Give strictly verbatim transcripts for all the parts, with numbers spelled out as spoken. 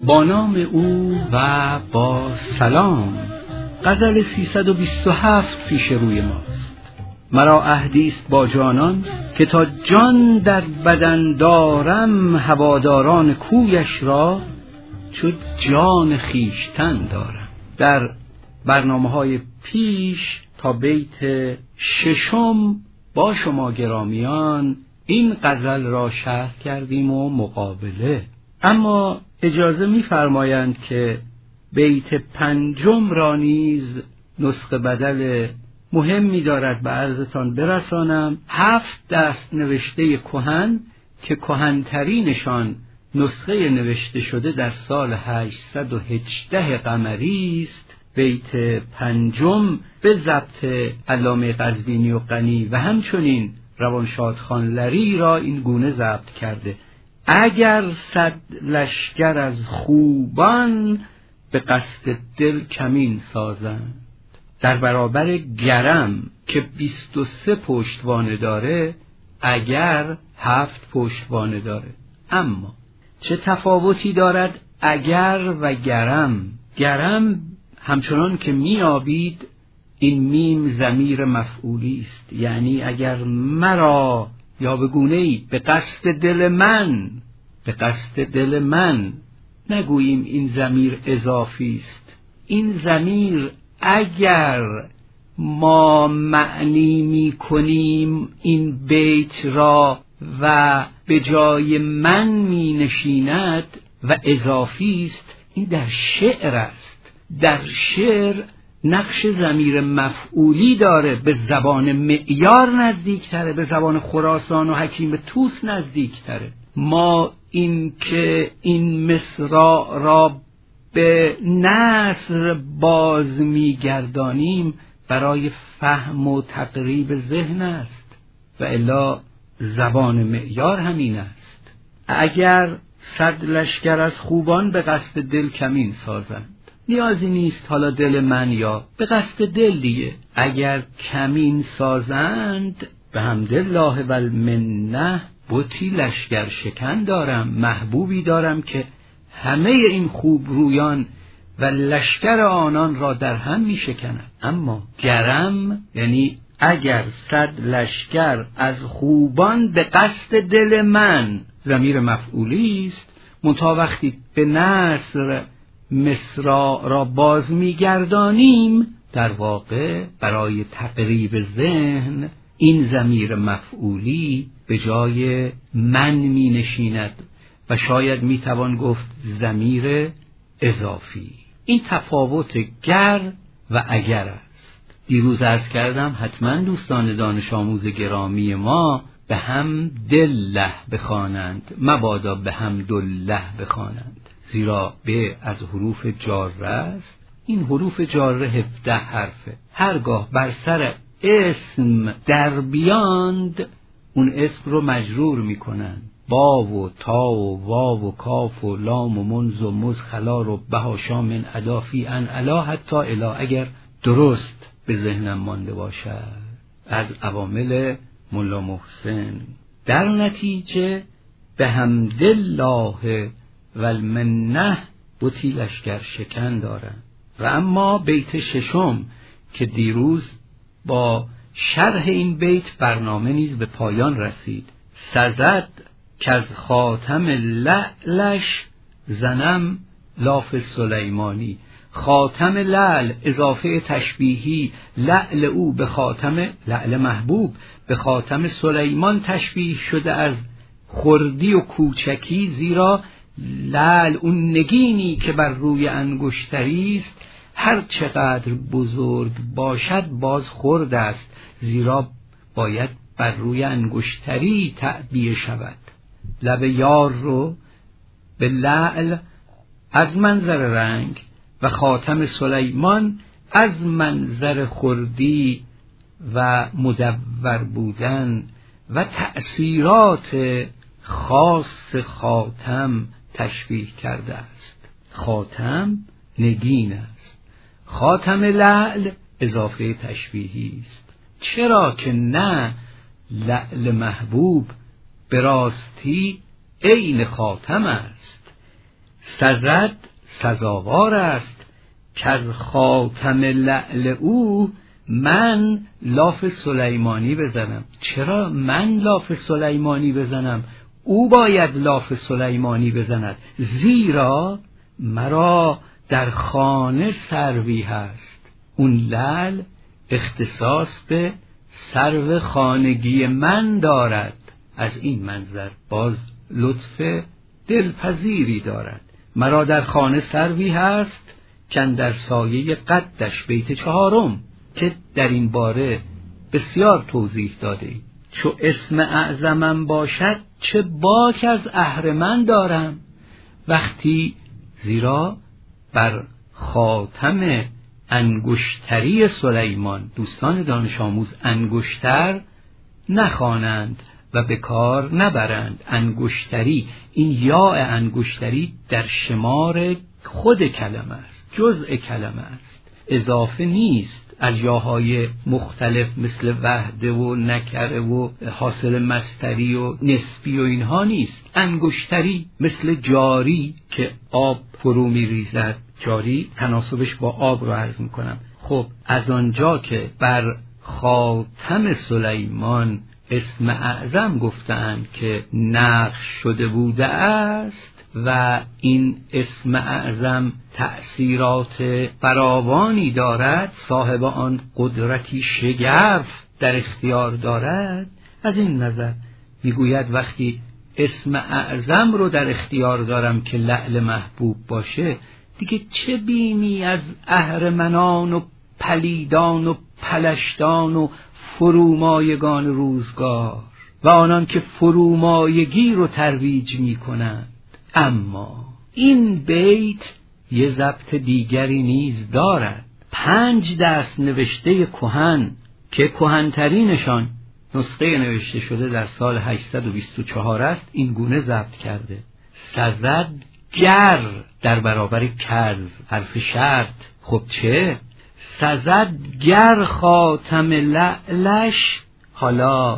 با نام او و با سلام. غزل سیصد و بیست و هفت پیش روی ماست. مرا عهدی است با جانان که تا جان در بدن دارم، هواداران کویش را چو جان خیشتن دارم. در برنامه‌های پیش تا بیت ششم با شما گرامیان این غزل را شرح کردیم و مقابله، اما اجازه می‌فرمایند که بیت پنجم را نیز نسخه بدل مهمی دارد به عرضتان برسانم. هفت دست نوشته کهن که کهن‌ترینشان نسخه نوشته شده در سال هشتصد و هجده قمری است. بیت پنجم به ضبط علامه قزوینی و غنی و همچنین روانشاد خانلری را این گونه ضبط کرده: اگر صد لشکر از خوبان به قصد دل کمین سازند. در برابر گرم که بیست و سه پشتوانه داره، اگر هفت پشتوانه داره. اما چه تفاوتی دارد اگر و گرم؟ گرم همچنان که میابید این میم ضمیر مفعولی است، یعنی اگر مرا یا به گونه‌ای به قصد دل من، به قصد دل من، نگوییم این ضمیر اضافی است. این ضمیر اگر ما معنی می کنیم این بیت را و به جای من می نشیند و اضافی است، این در شعر است. در شعر نقش ضمیر مفعولی داره، به زبان معیار نزدیکتره، به زبان خراسان و حکیم طوس نزدیکتره. ما این که این مصرع را به نثر باز میگردانیم برای فهم و تقریب ذهن است و الا زبان معیار همین است. اگر صد لشکر از خوبان به قصد دل کمین سازند، نیازی نیست حالا دل من یا به قصد دل دیگه، اگر کمین سازند به حمدالله و المنه بتی لشکر شکن دارم، محبوبی دارم که همه این خوب رویان و لشکر آنان را در هم می شکند. اما گرم یعنی اگر صد لشکر از خوبان به قصد دل من، ضمیر مفعولی است، منتها وقتی به نثر مصرع را باز می گردانیم، در واقع برای تقریب ذهن این ضمیر مفعولی به جای من می نشیند و شاید می توان گفت ضمیر اضافی. این تفاوت گر و اگر است. دیروز عرض کردم حتما دوستان دانش آموز گرامی ما به هم دله بخوانند، مبادا به هم دله بخوانند، زیرا به از حروف جاره است. این حروف جاره هفده حرفه. هرگاه بر سر اسم در بیاند اون اسم رو مجرور میکنن. با و تا و واو و کاف و لام و منز و مز خلا و بها شامن ادافی ان الا حتی الا، اگر درست به ذهنم مانده باشد، از عوامل مولا محسن. در نتیجه به حمدالله و المنه بتی لشکر شکن دارن. و اما بیت ششم که دیروز با شرح این بیت برنامه نیز به پایان رسید: سزد که از خاتم لعلش زنم لاف سلیمانی. خاتم لعل اضافه تشبیهی، لعل او به خاتم لعل محبوب به خاتم سلیمان تشبیه شده از خردی و کوچکی، زیرا لعل اون نگینی که بر روی انگشتری است هر چقدر بزرگ باشد باز خرد است، زیرا باید بر روی انگشتری تعبیه شود. لب یار رو به لعل از منظر رنگ و خاتم سلیمان از منظر خردی و مدور بودن و تأثیرات خاص خاتم تشبیه کرده است. خاتم نگین است، خاتم لعل اضافه تشبیهی است. چرا که نه لعل محبوب به راستی عین خاتم است، سزد سزاوار است که از خاتم لعل او من لاف سلیمانی بزنم. چرا من لاف سلیمانی بزنم؟ او باید لاف سلیمانی بزند، زیرا مرا در خانه سروی هست. اون لعل اختصاص به سرو خانگی من دارد. از این منظر باز لطف دلپذیری دارد. مرا در خانه سروی هست که در سایه قدش، بیت چهارم که در این باره بسیار توضیح داده ایم. چو اسم اعظمم باشد چه باک از اهرمن دارم. وقتی زیرا بر خاتم انگشتری سلیمان دوستان دانش آموز انگشتر نخوانند و به کار نبرند. انگشتری، این یا انگشتری در شمار خود کلمه است، جزء کلمه است، اضافه نیست. از یاهای مختلف مثل وحده و نکره و حاصل مصدری و نسبی و اینها نیست. انگشتری مثل جاری که آب فرو می ریزد، جاری تناسبش با آب رو عرض می کنم. خب از آنجا که بر خاتم سلیمان اسم اعظم گفتند که نقش شده بوده است و این اسم اعظم تأثیرات فراوانی دارد، صاحب آن قدرتی شگرف در اختیار دارد، از این نظر میگوید وقتی اسم اعظم رو در اختیار دارم که لعل محبوب باشه، دیگه چه بیمی از اهرمنان و پلیدان و پلشتان و فرومایگان روزگار و آنان که فرومایگی رو ترویج می کنند. اما این بیت یه ضبط دیگری نیز دارد. پنج دست نوشته کهن که کهنترینشان نسخه نوشته شده در سال هشتصد و بیست و چهار است، این گونه ضبط کرده: سزد گر در برابر کز، حرف شرط. خب چه؟ سزد گر خاتم لعلش، حالا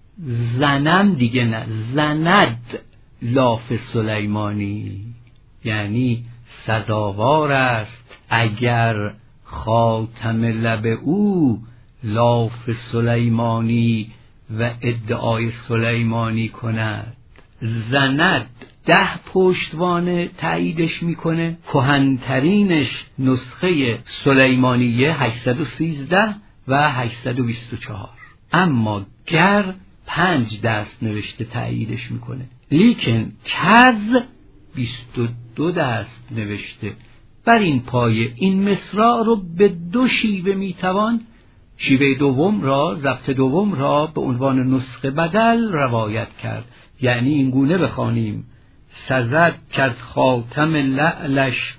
زنم دیگه نه، زند لاف سلیمانی، یعنی سزاوار است اگر خاتم لب او لاف سلیمانی و ادعای سلیمانی کند. زند ده پشتوانه تاییدش میکنه، کهنترینش نسخه سلیمانیه هشتصد و سیزده و هشتصد و بیست و چهار، اما گر پنج دست نوشته تاییدش میکنه. لیکن کز بیست و دو دست نوشته. بر این پایه این مصرع رو به دو شیوه میتوان، شیوه دوم را، ضبط دوم را به عنوان نسخه بدل روایت کرد. یعنی این گونه بخوانیم: سزد کز خاتم لعلش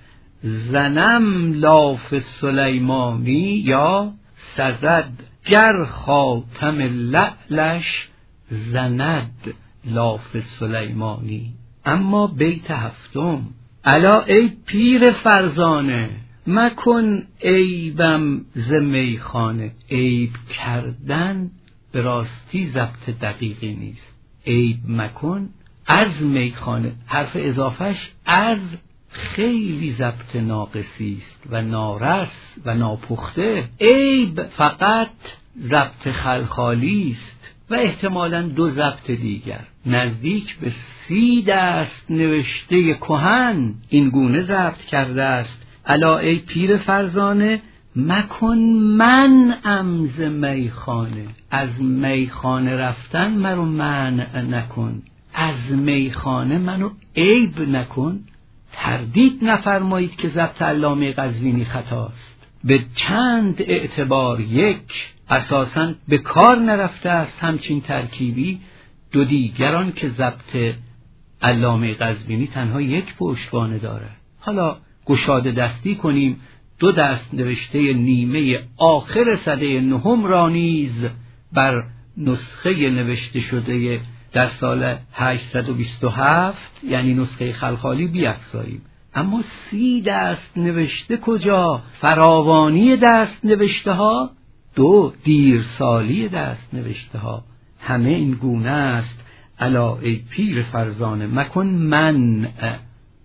زنم لاف سلیمانی، یا سزد گر خاتم لعلش زند لاف سلیمانی. اما بیت هفتم: الا ای پیر فرزانه مکن عیبم ز میخانه. عیب کردن به راستی ضبط دقیقی نیست. عیب مکن از میخانه، حرف اضافهش از خیلی ضبط ناقصی است و نارس و ناپخته. عیب فقط ضبط خلخالی است و احتمالاً دو ضبط دیگر. نزدیک به سی دست نوشته کهن این گونه ضبط کرده است: الا ای پیر فرزانه مکن من ز میخانه. از میخانه رفتن منو منع نکن، از میخانه منو عیب نکن. تردید نفرمایید که ضبط علامه قزوینی خطاست. به چند اعتبار: یک، اساساً به کار نرفته است همچین ترکیبی. دو دیگران که ضبط علامه قزوینی تنها یک پشتوانه داره. حالا گشاده دستی کنیم، دو دست نوشته نیمه آخر سده نهم را نیز بر نسخه نوشته شده در سال هشتصد و بیست و هفت یعنی نسخه خلخالی بیفزاییم. اما سی دست نوشته کجا؟ فراوانی دست نوشته ها، دو دیرسالی دست نوشته ها، همه این گونه است: الا ای پیر فرزانه مکن من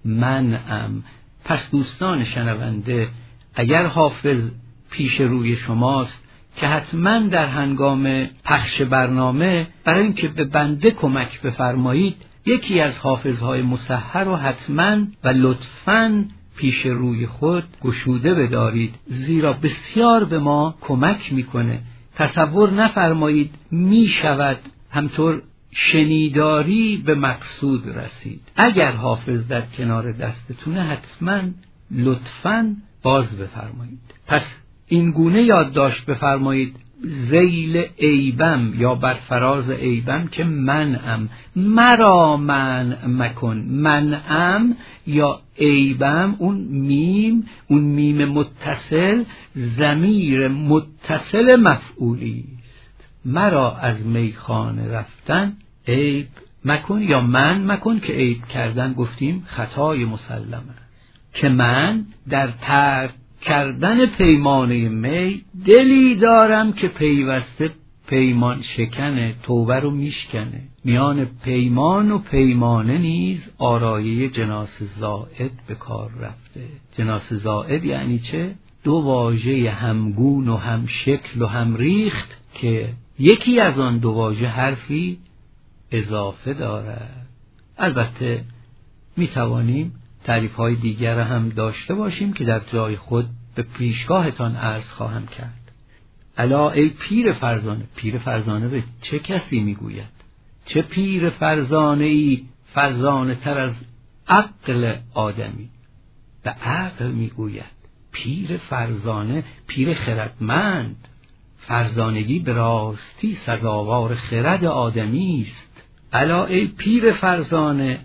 منم. پس دوستان شنونده، اگر حافظ پیش روی شماست که حتما در هنگام پخش برنامه برای اینکه به بنده کمک بفرمایید یکی از حافظهای مصحح رو حتما و لطفاً پیش روی خود گشوده بدارید، زیرا بسیار به ما کمک میکنه. تصور نفرمایید میشود همطور شنیداری به مقصود رسید. اگر حافظ در کنار دستتونه حتما لطفاً باز بفرمایید. پس این گونه یادداشت بفرمایید: ذیل عیبم یا بر فراز عیبم که منم، مرا منع مکن. منعم یا عیبم، اون میم، اون میم متصل ضمیر متصل مفعولی است. مرا از میخانه رفتن عیب مکن یا من مکن که عیب کردن گفتیم خطای مسلم است. که من در ترک کردن پیمانه می دلی دارم که پیوسته پیمان شکنه، توبه رو میشکنه. میان پیمان و پیمانه نیز آرایه جناس زائد به کار رفته. جناس زائد یعنی چه؟ دو واژه همگون و هم شکل و هم ریخت که یکی از آن دو واژه حرفی اضافه دارد. البته میتوانیم تعریف های دیگر هم داشته باشیم که در جای خود به پیشگاهتان عرض خواهم کرد. الا ای پیر فرزانه. پیر فرزانه به چه کسی میگوید؟ چه پیر فرزانه ای فرزانه تر از عقل آدمی؟ به عقل میگوید. پیر فرزانه، پیر خردمند. فرزانگی به راستی سزاوار خرد آدمی است. الا ای پیر فرزانه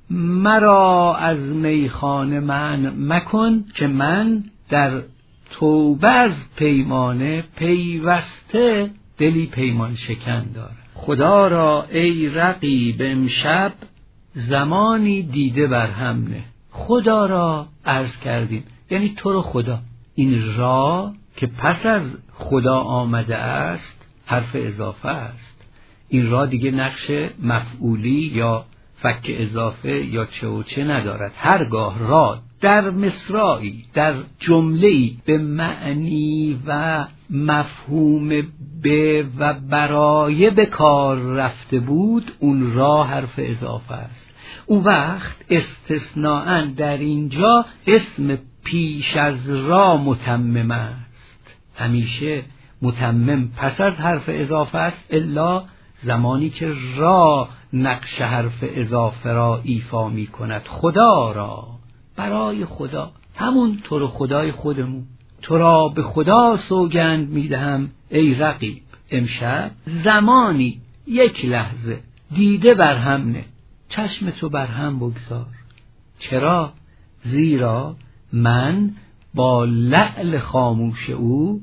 مرا از میخانه من مکن که من در توبه از پیمانه پیوسته دلی پیمان شکن دارم. خدا را ای رقیب امشب زمانی دیده بر هم نه. خدا را عرض کردیم یعنی تو رو خدا. این را که پس از خدا آمده است حرف اضافه است. این را دیگه نقش مفعولی یا فک اضافه یا چه و چه ندارد. هرگاه را در مصرعی، در جمله‌ای به معنی و مفهوم به و برای به کار رفته بود، اون را حرف اضافه است. اون وقت استثناءً در اینجا اسم پیش از را متمم است. همیشه متمم پس از حرف اضافه است، الا زمانی که را نقش حرف اضافه را ایفا می کند. خدا را، برای خدا، همون تو رو خدای خودمون. تو را به خدا سوگند می دهم ای رقیب امشب زمانی، یک لحظه دیده بر هم نه، چشم تو بر هم بگذار. چرا؟ زیرا من با لعل خاموش او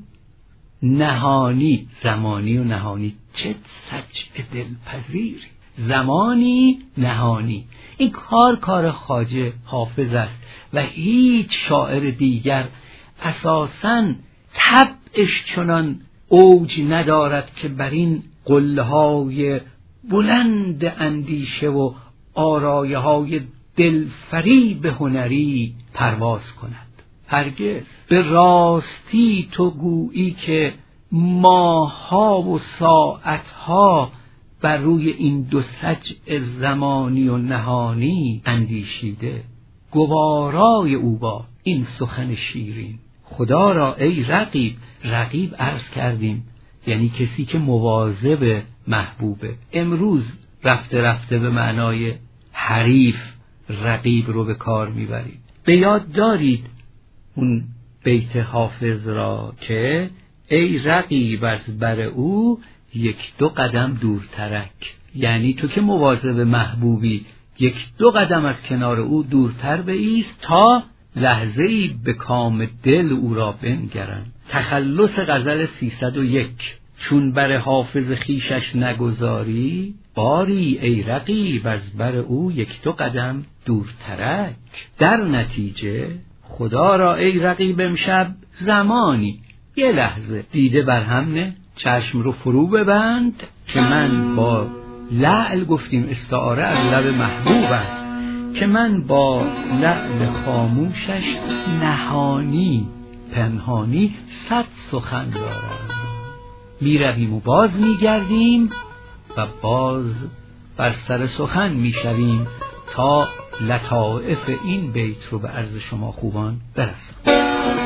نهانی، زمانی و نهانی، چه سجع دلپذیری، زمانی نهانی. این کار کار خواجه حافظ است و هیچ شاعر دیگر اساساً طبعش چنان اوج ندارد که بر این قله‌های بلند اندیشه و آرایه های دلفریب هنری پرواز کند. هرگز. به راستی تو گویی که ماه‌ها و ساعت‌ها بر روی این دو سجع زمانی و نهانی اندیشیده. گوارای او با این سخن شیرین. خدا را ای رقیب، رقیب عرض کردیم یعنی کسی که مواظب محبوبه. امروز رفته رفته به معنای حریف رقیب رو به کار میبرید. به یاد دارید اون بیت حافظ را که ای رقیب از بر او یک دو قدم دورترک، یعنی تو که مواظب محبوبی یک دو قدم از کنار او دورتر بایست تا لحظه‌ای به کام دل او را بنگرم. تخلص غزل سیصد و یک. چون بر حافظ خیشش نگذاری، باری ای رقیب از بر او یک دو قدم دورترک. در نتیجه خدا را ای رقیب امشب زمانی، یه لحظه دیده بر هم نه، چشم رو فرو ببند که من با لعل، گفتیم استعاره از لب محبوب است، که من با لعل خاموشش نهانی پنهانی صد سخن دارم. می رویم و باز می گردیم و باز بر سر سخن می شویم تا لطائف این بیت رو به عرض شما خوبان برسم.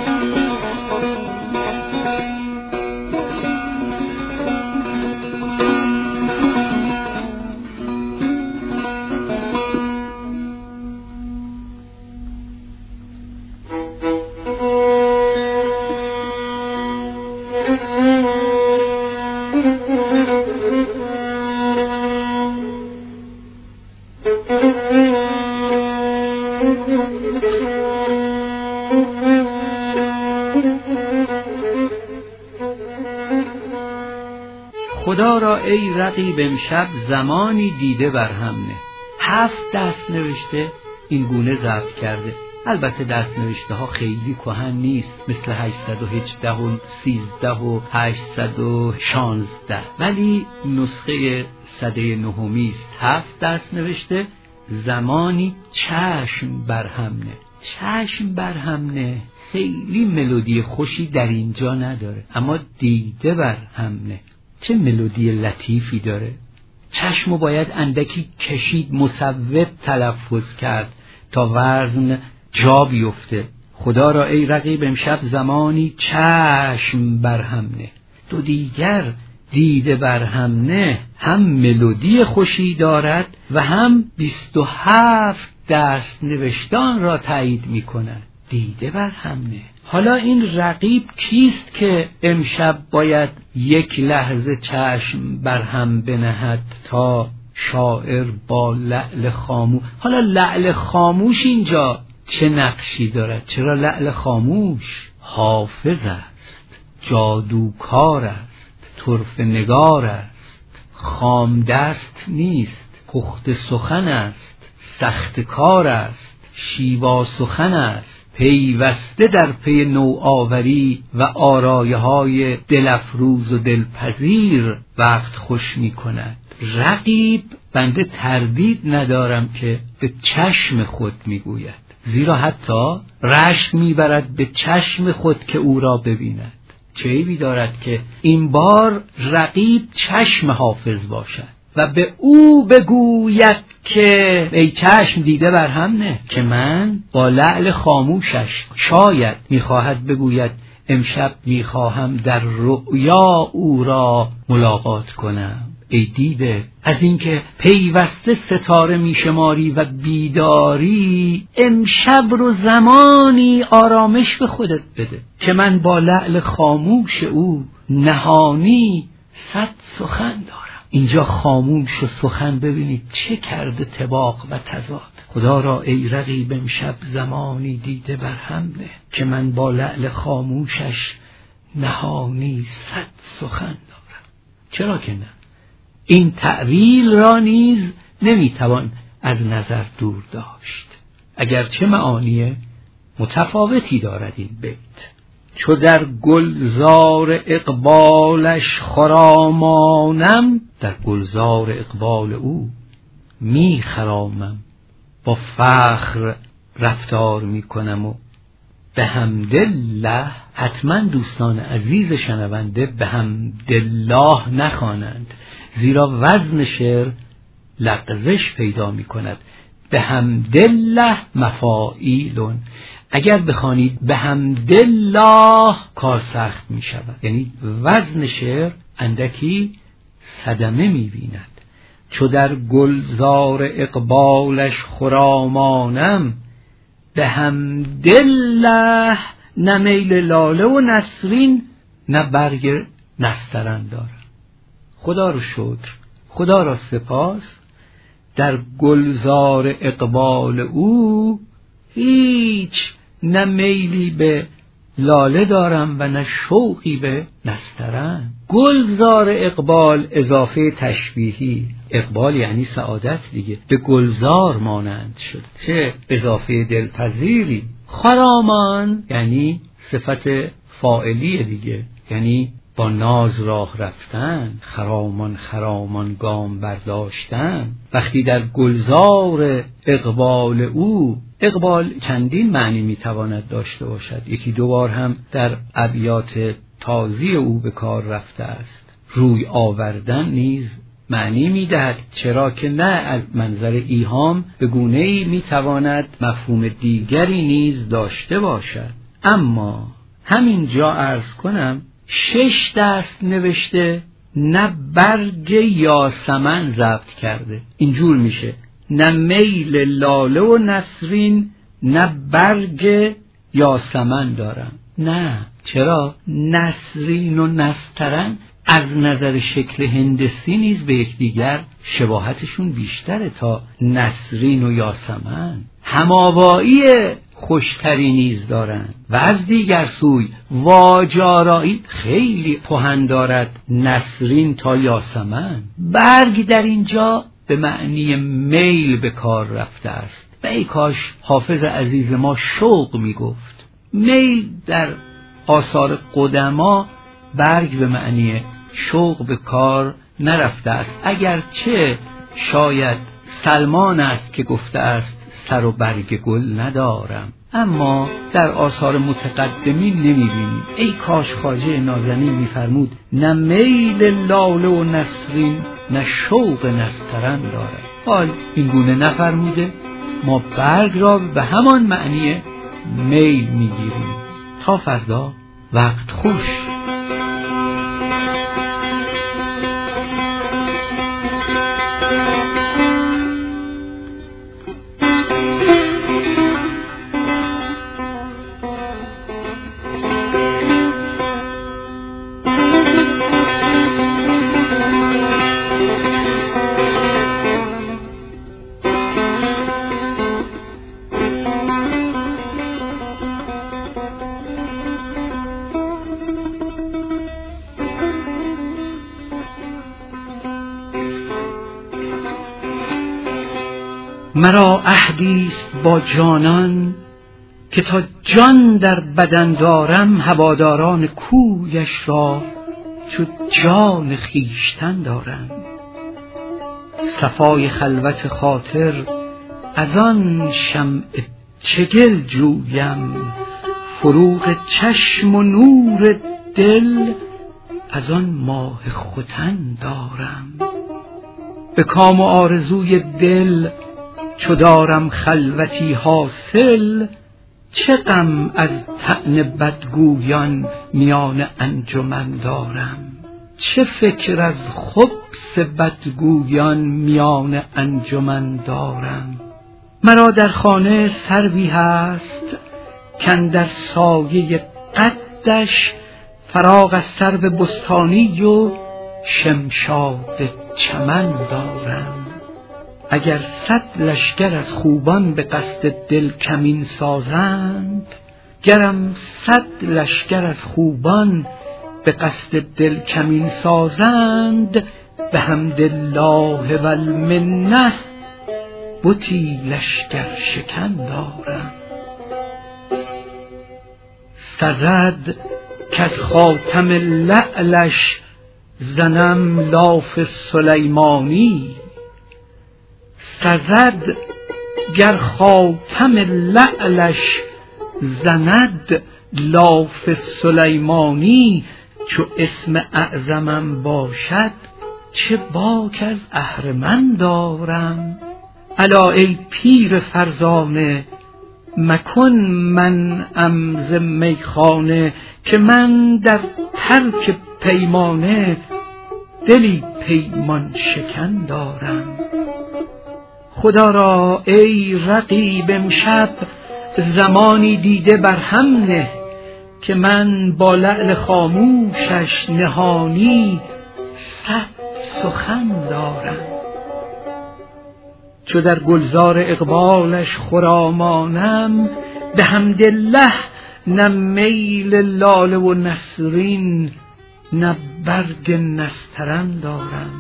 خدا را ای رقیب امشب زمانی دیده بر هم نه. هفت دست نوشته این گونه ضبط کرده. البته دست نوشته ها خیلی کهن نیست، مثل هشتصد و هجده و سیزده و هشتصد و شانزده، ولی نسخه سده نهمی است. هفت دست نوشته زمانی چشم بر هم نه. چشم بر هم نه خیلی ملودی خوشی در اینجا نداره، اما دیده بر هم نه چه ملودی لطیفی داره. چشمو باید اندکی کشید، مصوب تلفظ کرد تا وزن جا بیفته. خدا را ای رقیب امشب زمانی چشم بر هم نه. دو دیگر دیده بر هم نه هم ملودی خوشی دارد و هم بیست و هفت دست نوشتان را تایید می کند. دیده بر هم نه. حالا این رقیب کیست که امشب باید یک لحظه چشم بر هم بنهد تا شاعر با لعل خاموش؟ حالا لعل خاموش اینجا چه نقشی دارد؟ چرا لعل خاموش؟ حافظ است، جادوکار است، طرفه نگار است، خام دست نیست، پخت سخن است، سخت کار است، شیوا سخن است، پیوسته در پی نوآوری و آرایه های دلفروز و دلپذیر وقت خوش می کند. رقیب بنده تردید ندارم که به چشم خود می گوید، زیرا حتی رشک می برد به چشم خود که او را ببیند. چه عیبی دارد که این بار رقیب چشم حافظ باشد و به او بگوید که ای چشم دیده بر هم نه، که من با لعل خاموشش شاید میخواهد بگوید امشب میخواهم در رؤیا او را ملاقات کنم. ای دیده، از اینکه پیوسته ستاره میشماری و بیداری، امشب رو زمانی آرامش به خودت بده که من با لعل خاموش او نهانی صد سخن دارم. اینجا خاموش و سخن ببینید چه کرده طباق و تضاد. خدا را ای رقیب امشب زمانی دیده بر هم نه که من با لعل خاموشش نهانی صد سخن دارم. چرا که نه؟ این تعویل را نیز نمیتوان از نظر دور داشت، اگرچه معانی متفاوتی دارد این بیت. چو در گلزار اقبالش خرامانم، در گلزار اقبال او می خرامم، با فخر رفتار می کنم و به حمدالله. حتما دوستان عزیز شنونده به حمدالله نخوانند، زیرا وزن شعر لغزش پیدا می کند. به حمدالله مفاعیلون، اگر بخوانید به حمدالله کار سخت می شود، یعنی وزن شعر اندکی صدمه می بیند. چو در گلزار اقبالش خرامانم، به حمدالله نه میل لاله و نسرین نه برگ نسترن دارم. خدا رو شکر، خدا را سپاس، در گلزار اقبال او هیچ نه میلی به لاله دارم و نه شوقی به نسترن. گلزار اقبال اضافه تشبیهی، اقبال یعنی سعادت دیگه، به گلزار مانند شد، چه اضافه دلپذیری. خرامان یعنی صفت فاعلی دیگه، یعنی با ناز راه رفتن، خرامان خرامان گام برداشتن. وقتی در گلزار اقبال او، اقبال چندین معنی میتواند داشته باشد، یکی دو بار هم در ابیات تازی او به کار رفته است. روی آوردن نیز معنی میدهد، چرا که نه از منظر ایهام به گونه‌ای میتواند مفهوم دیگری نیز داشته باشد. اما همین جا عرض کنم شش دست نوشته، نه برگ یاسمن ضبط کرده. اینجور میشه نه میل لاله و نسرین نه برگ یاسمن دارم. نه، چرا؟ نسرین و نسترن از نظر شکل هندسی نیز به یکدیگر شباهتشون بیشتره تا نسرین و یاسمن. هماوایی خوشتری نیز دارند و از دیگر سوی واجارایی خیلی کهن دارد نسرین تا یاسمن. برگ در اینجا به معنی میل به کار رفته است و ای کاش حافظ عزیز ما شوق می گفت. میل در آثار قدما برگ به معنی شوق به کار نرفته است، اگرچه شاید سلمان است که گفته است سر و برگ گل ندارم، اما در آثار متقدمین نمیبینیم. ای کاش خواجه نازنین میفرمود نه میل لاله و نسرین نه شوق نسترن دارد. حال این گونه نفرموده، ما برگ را به همان معنی میل میگیریم. تا فردا، وقت خوش. مرا عهدیست با جانان که تا جان در بدن دارم، هواداران کویش را چو جان خویشتن دارم. صفای خلوت خاطر از آن شمع چگل جویم، فروغ چشم و نور دل از آن ماه ختن دارم. به کام و آرزوی دل چو دارم خلوتی حاصل، چه غم از طعن بدگویان میان انجمن دارم. چه فکر از خبث بدگویان میان انجمن دارم. مرا در خانه سروی هست کاندر سایه قدش، فراغ از سرو بستانی و شمشاد چمن دارم. اگر صد لشکر از خوبان به قصد دل کمین سازند، گرم صد لشکر از خوبان به قصد دل کمین سازند، به حمدالله و المنه بتی لشکر شکن دارم. سزد کز خاتم لعلش زنم لاف سلیمانی، سزد گر خاتم لعلش زند لاف سلیمانی، چو اسم اعظمم باشد چه باک از اهرمن دارم. الا ای پیر فرزانه مکن من ز میخانه، که من در ترک پیمانه دلی پیمان شکن دارم. خدا را ای رقیب امشب زمانی دیده بر هم نه، که من با لعل خاموشش نهانی صد سخن دارم. چو در گلزار اقبالش خرامانم، به حمدالله نه میل لاله و نسرین نه برگ نسترن دارم.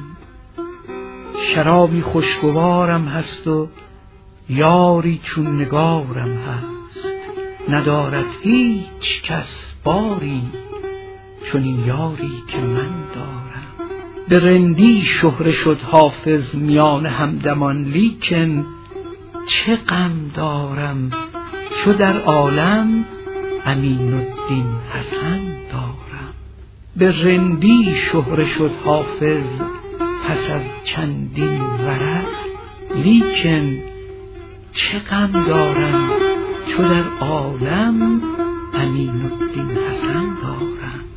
شرابی خوشگوارم هست و یاری چون نگارم هست، ندارد هیچ کس باری چنین یاری که من دارم. به رندی شهره شد حافظ میان همدمان، لیکن چه غم دارم چو در عالم امین الدین حسن دارم. به رندی شهره شد حافظ پس از چندین ورع، لیکن چه غم دارم چو در عالم امین الدین حسن دارم.